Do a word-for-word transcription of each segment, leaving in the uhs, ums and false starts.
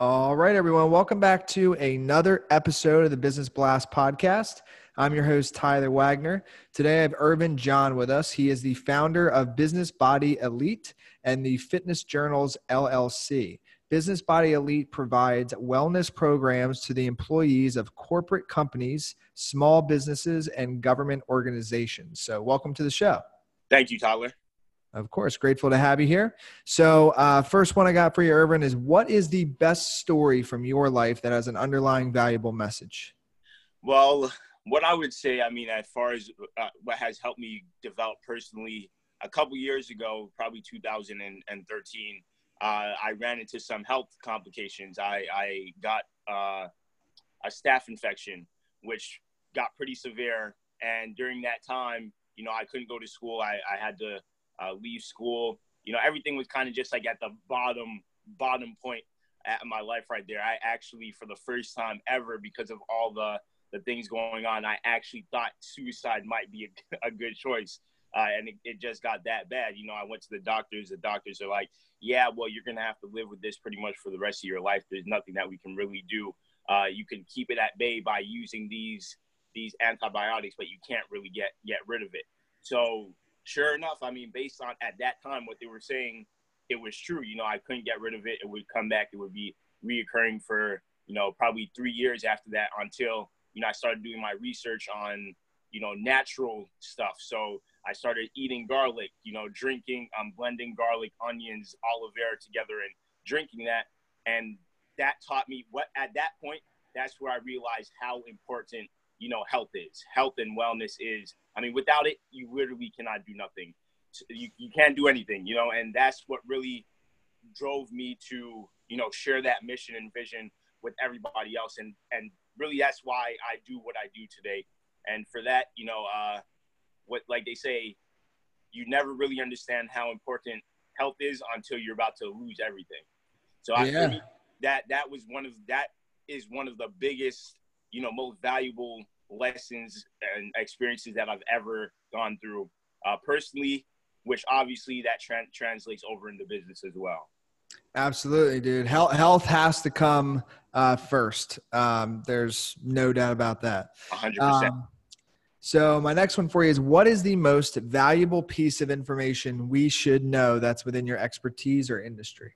All right, everyone. Welcome back to another episode of the Business Blast podcast. I'm your host, Tyler Wagner. Today, I have Irvin John with us. He is the founder of Business Body Elite and the Fitness Journals, L L C. Business Body Elite provides wellness programs to the employees of corporate companies, small businesses, and government organizations. So welcome to the show. Thank you, Tyler. Of course. Grateful to have you here. So uh, first one I got for you, Irvin, is what is the best story from your life that has an underlying valuable message? Well, what I would say, I mean, as far as uh, what has helped me develop personally, a couple years ago, probably two thousand thirteen, uh, I ran into some health complications. I, I got uh, a staph infection, which got pretty severe. And during that time, you know, I couldn't go to school. I, I had to Uh, leave school. You know, everything was kind of just like at the bottom, bottom point at my life right there. I actually, for the first time ever, because of all the, the things going on, I actually thought suicide might be a, a good choice. Uh, and it, it just got that bad. You know, I went to the doctors. The doctors are like, yeah, well, you're going to have to live with this pretty much for the rest of your life. There's nothing that we can really do. Uh, you can keep it at bay by using these, these antibiotics, but you can't really get, get rid of it. So sure enough, I mean, based on at that time, what they were saying, it was true. You know, I couldn't get rid of it. It would come back. It would be reoccurring for, you know, probably three years after that until, you know, I started doing my research on, you know, natural stuff. So I started eating garlic, you know, drinking, um, blending garlic, onions, aloe vera together and drinking that. And that taught me what, at that point, that's where I realized how important, you know, health is. Health and wellness is. I mean, without it, you literally cannot do nothing. You, you can't do anything, you know, and that's what really drove me to, you know, share that mission and vision with everybody else. And, and really, that's why I do what I do today. And for that, you know, uh, what, like they say, you never really understand how important health is until you're about to lose everything. So I, Yeah. for me, that, that was one of, that is one of the biggest, you know, most valuable lessons and experiences that I've ever gone through uh, personally, which obviously that tra- translates over into business as well. Absolutely, dude. Health, health has to come uh, first. Um, there's no doubt about that. A hundred percent. Um, so my next one for you is what is the most valuable piece of information we should know that's within your expertise or industry?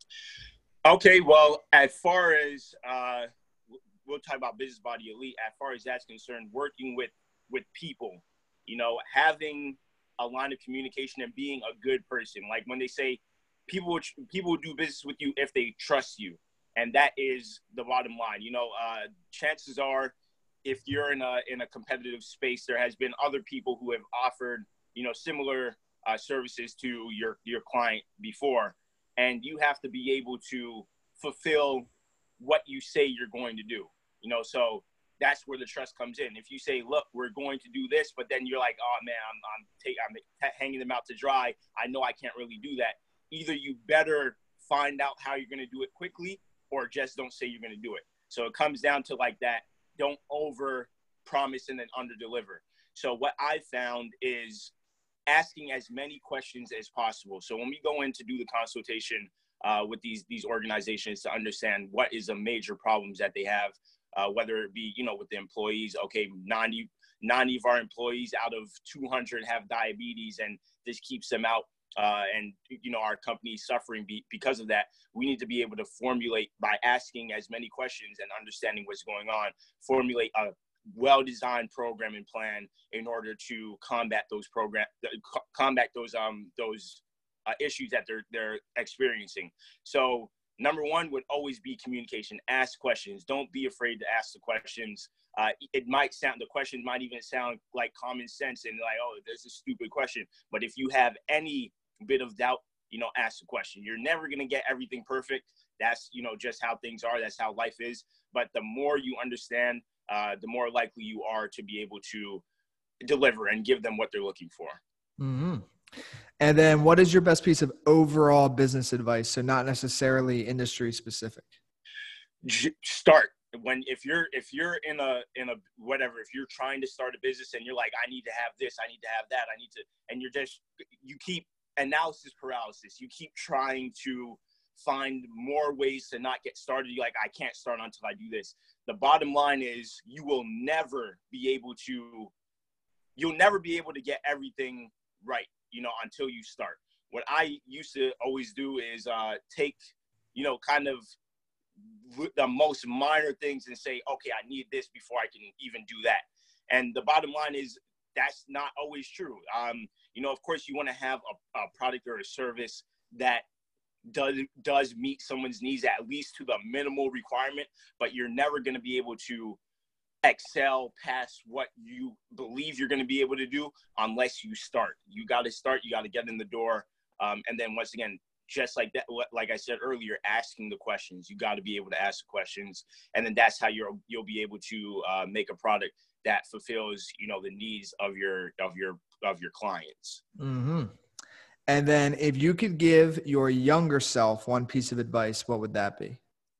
Okay. Well, as far as, uh, we'll talk about Business Body Elite. As far as that's concerned, working with, with people, you know, having a line of communication and being a good person. Like when they say people, people will do business with you if they trust you. And that is the bottom line. You know, uh, chances are if you're in a, in a competitive space, there has been other people who have offered, you know, similar uh, services to your, your client before. And you have to be able to fulfill what you say you're going to do, you know, so that's where the trust comes in. If you say, look, we're going to do this, but then you're like, oh man, I'm, I'm, take, I'm t- hanging them out to dry. I know I can't really do that. Either you better find out how you're going to do it quickly or just don't say you're going to do it. So it comes down to like that. Don't over promise and then under deliver. So what I found is asking as many questions as possible. So when we go in to do the consultation, Uh, with these these organizations to understand what is the major problems that they have, uh, whether it be, you know, with the employees. Okay, ninety, ninety of our employees out of two hundred have diabetes and this keeps them out. Uh, and, you know, our company is suffering be, because of that. We need to be able to formulate by asking as many questions and understanding what's going on, formulate a well-designed program and plan in order to combat those program, combat those, um, those, Uh, issues that they're they're experiencing. So number one would always be communication. Ask questions. Don't be afraid to ask the questions. Uh, it might sound the questions might even sound like common sense and like, oh, there's a stupid question. But if you have any bit of doubt, you know, ask the question. You're never gonna get everything perfect. That's, you know, just how things are. That's how life is. But the more you understand, uh, the more likely you are to be able to deliver and give them what they're looking for. Mm-hmm. And then what is your best piece of overall business advice? So not necessarily industry specific. Start when, if you're, if you're in a, in a, whatever, if you're trying to start a business and you're like, I need to have this, I need to have that, I need to, and you're just, you keep analysis paralysis. You keep trying to find more ways to not get started. You're like, I can't start until I do this. The bottom line is you will never be able to, you'll never be able to get everything right, you know, until you start. What I used to always do is uh, take, you know, kind of the most minor things and say, okay, I need this before I can even do that. And the bottom line is that's not always true. Um, you know, of course, you want to have a, a product or a service that does does meet someone's needs at least to the minimal requirement, but you're never going to be able to excel past what you believe you're going to be able to do unless you start. You got to start. You got to get in the door. Um, and then once again, just like that, like I said earlier, asking the questions. You got to be able to ask the questions, and then that's how you're you'll be able to uh, make a product that fulfills, you know, the needs of your of your of your clients. Mm-hmm. And then, if you could give your younger self one piece of advice, what would that be?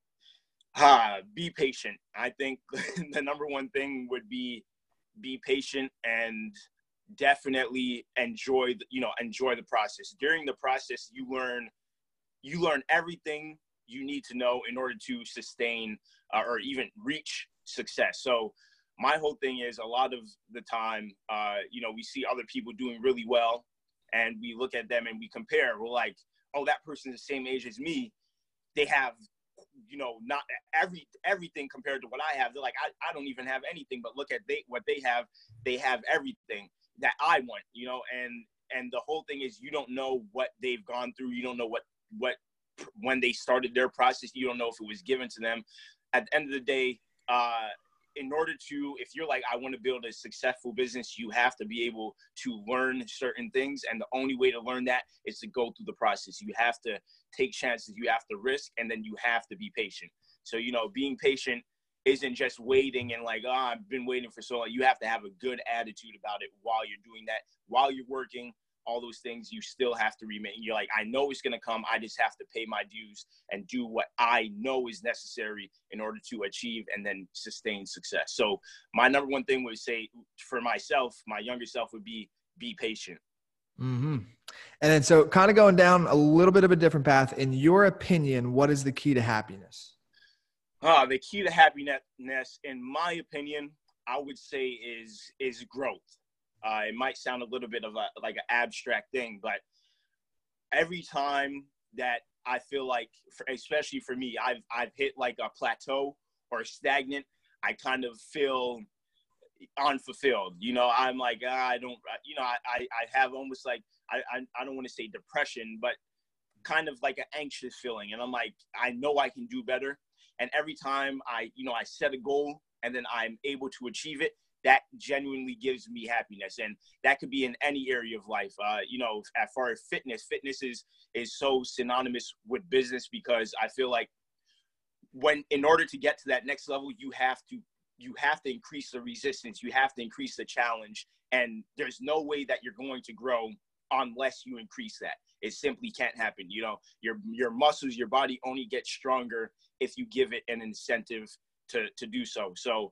Ah, be patient. I think the number one thing would be be patient and definitely enjoy the, you know, enjoy the process. During the process, you learn, you learn everything you need to know in order to sustain uh, or even reach success. So my whole thing is a lot of the time, uh, you know, we see other people doing really well and we look at them and we compare. We're like, oh, that person's the same age as me. They have, you know, not every everything compared to what I have. They're like, I, I don't even have anything, but look at they what they have. They have everything that I want, you know, and and the whole thing is you don't know what they've gone through. You don't know what what when they started their process. You don't know if it was given to them. At the end of the day, uh, in order to, if you're like, I want to build a successful business, you have to be able to learn certain things. And the only way to learn that is to go through the process. You have to take chances, you have to risk, and then you have to be patient. So, you know, being patient isn't just waiting and like, oh, I've been waiting for so long. You have to have a good attitude about it while you're doing that, while you're working, all those things. You still have to remain. You're like, I know it's going to come. I just have to pay my dues and do what I know is necessary in order to achieve and then sustain success. So my number one thing would say for myself, my younger self would be, be patient. Mm-hmm. And then, so kind of going down a little bit of a different path, in your opinion, what is the key to happiness? Uh, the key to happiness, in my opinion, I would say is, is growth. Uh, it might sound a little bit of a, like an abstract thing, but every time that I feel like, for, especially for me, I've, I've hit like a plateau or stagnant, I kind of feel unfulfilled. You know, I'm like, ah, I don't, you know, I, I, I have almost like, I, I, I don't want to say depression, but kind of like an anxious feeling. And I'm like, I know I can do better. And every time I, you know, I set a goal and then I'm able to achieve it, that genuinely gives me happiness. And that could be in any area of life. Uh, you know, as far as fitness, fitness is, is so synonymous with business, because I feel like when, in order to get to that next level, you have to, you have to increase the resistance. You have to increase the challenge. And there's no way that you're going to grow unless you increase that. It simply can't happen. You know, your, your muscles, your body only gets stronger if you give it an incentive to, to do so. So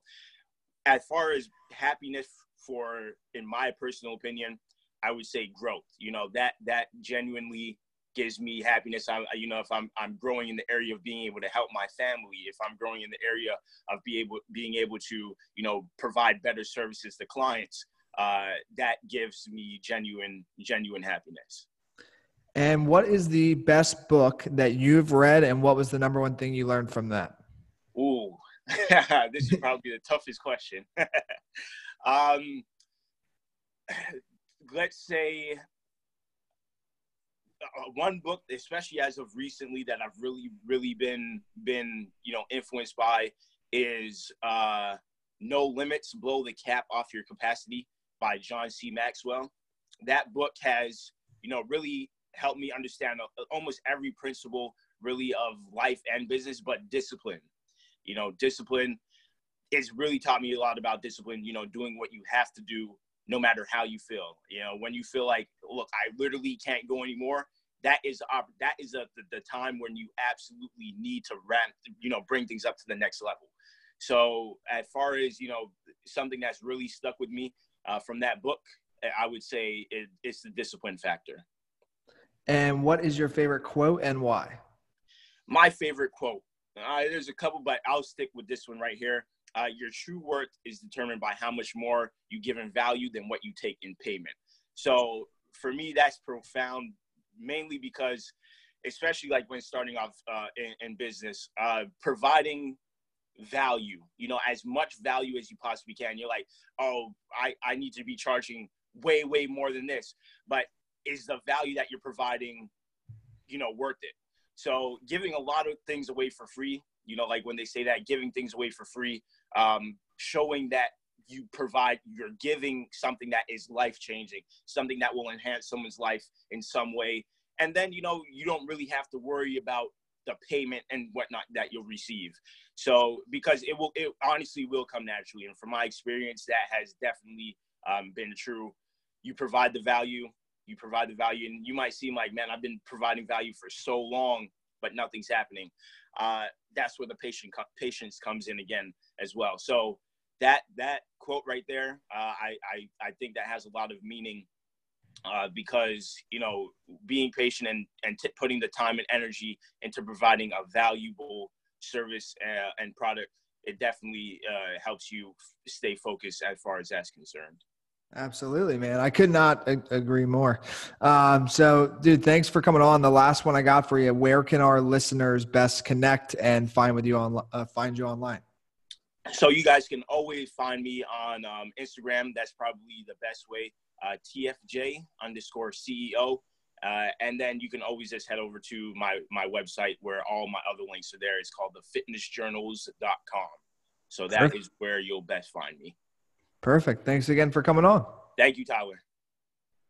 as far as happiness, for, in my personal opinion, I would say growth. You know, that, that genuinely gives me happiness. I, you know, if I'm, I'm growing in the area of being able to help my family, if I'm growing in the area of be able, being able to, you know, provide better services to clients, uh, that gives me genuine, genuine happiness. And what is the best book that you've read, and what was the number one thing you learned from that? Ooh, this is probably the toughest question. um, let's say uh, one book, especially as of recently, that I've really, really been, been, you know, influenced by is uh, No Limits, Blow the Cap Off Your Capacity by John C. Maxwell. That book has, you know, really helped me understand almost every principle really of life and business, but discipline. You know, discipline is really taught me a lot about discipline, you know, doing what you have to do no matter how you feel. You know, when you feel like, look, I literally can't go anymore, that is that is a, the, the time when you absolutely need to ramp, you know, bring things up to the next level. So as far as, you know, something that's really stuck with me uh, from that book, I would say it, it's the discipline factor. And what is your favorite quote and why? My favorite quote. Uh, there's a couple, but I'll stick with this one right here. Uh, your true worth is determined by how much more you give in value than what you take in payment. So for me, that's profound, mainly because, especially like when starting off uh, in, in business, uh, providing value, you know, as much value as you possibly can. You're like, oh, I, I need to be charging way, way more than this. But is the value that you're providing, you know, worth it? So giving a lot of things away for free, you know, like when they say that, giving things away for free, um, showing that you provide, you're giving something that is life-changing, something that will enhance someone's life in some way. And then, you know, you don't really have to worry about the payment and whatnot that you'll receive. So, because it will, it honestly will come naturally. And from my experience, that has definitely um, been true. You provide the value, you provide the value, and you might seem like, man, I've been providing value for so long, but nothing's happening. Uh, that's where the patient patience comes in again as well. So that that quote right there, uh, I, I I think that has a lot of meaning, uh, because, you know, being patient and and t- putting the time and energy into providing a valuable service uh, and product, it definitely uh, helps you f- stay focused as far as that's concerned. Absolutely, man. I could not ag- agree more. Um, so, dude, thanks for coming on. The last one I got for you. Where can our listeners best connect and find with you on uh, find you online? So you guys can always find me on um, Instagram. That's probably the best way. Uh, T F J underscore C E O. Uh, and then you can always just head over to my my website where all my other links are there. It's called the fitness journals dot com. So that Perfect. is where you'll best find me. Perfect. Thanks again for coming on. Thank you, Tyler.